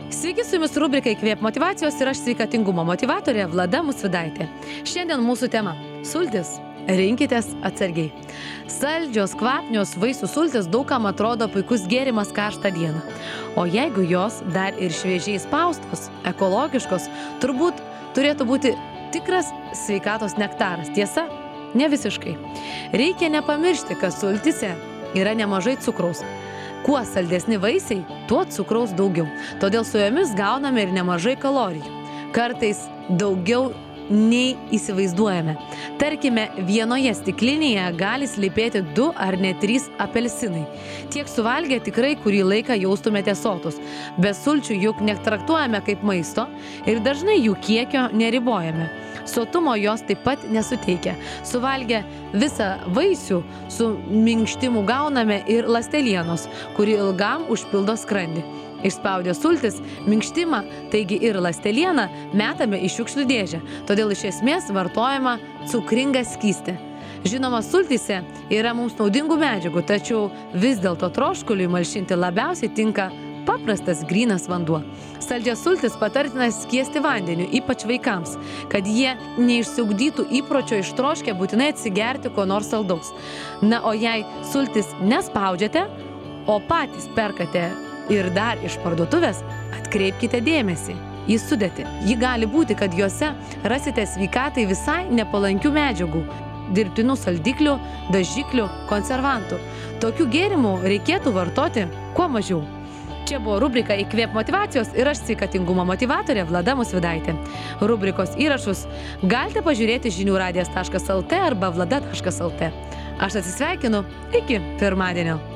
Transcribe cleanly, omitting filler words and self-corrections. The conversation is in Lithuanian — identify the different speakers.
Speaker 1: Sveiki, su jumis rubrika Įkvėp motyvacijos ir aš sveikatingumo motyvatorė Vlada Musvidaitė. Šiandien mūsų tema – sultis. Rinkitės atsargiai. Saldžios, kvapnios vaisių sultis daugam atrodo puikus gėrimas karštą dieną. O jeigu jos dar ir šviežiai spaustos, ekologiškos, turbūt turėtų būti tikras sveikatos nektaras. Tiesa? Ne visiškai. Reikia nepamiršti, kad sultise yra nemažai cukraus. Kuo saldesni vaisiai, tuo cukraus daugiau. Todėl su jomis gauname ir nemažai kalorijų. Kartais daugiau nei įsivaizduojame. Tarkime, vienoje stiklinėje gali slypėti 2 ar net 3 apelsinai. Tiek suvalgę tikrai kurį laiką jaustumėte sotus. Be sulčių juk netraktuojame kaip maisto ir dažnai jų kiekio neribojame. Sotumo jos taip pat nesuteikia. Suvalgę visą vaisių su minkštimu gauname ir ląstelienos, kuri ilgam užpildo skrandį. Išspaudę sultis, minkštimą, taigi ir ląstelieną, metame į šiukšlių dėžę. Todėl iš esmės vartojama cukringa skystė. Žinoma, sultyse yra mums naudingų medžiagų, tačiau vis dėlto troškuliui malšinti labiausiai tinka paprastas grynas vanduo. Saldžias sultis patartina skiesti vandeniu, ypač vaikams, kad jie neišsiugdytų įpročio ištroškę būtinai atsigerti ko nors saldaus. Na, o jei sultis nespaudžiate, o patys perkate ir dar iš parduotuvės, atkreipkite dėmesį į sudėtį. Ji gali būti, kad juose rasite sveikatai visai nepalankių medžiagų, dirbtinų saldiklių, dažiklių, konservantų. Tokių gėrimų reikėtų vartoti kuo mažiau. Čia buvo rubrika Įkvėp motyvacijos ir aš sveikatingumo motyvatorė Vlada Musvidaitė. Rubrikos įrašus galite pažiūrėti žiniųradijas.lt arba vlada.lt. Aš atsisveikinu, iki pirmadienio.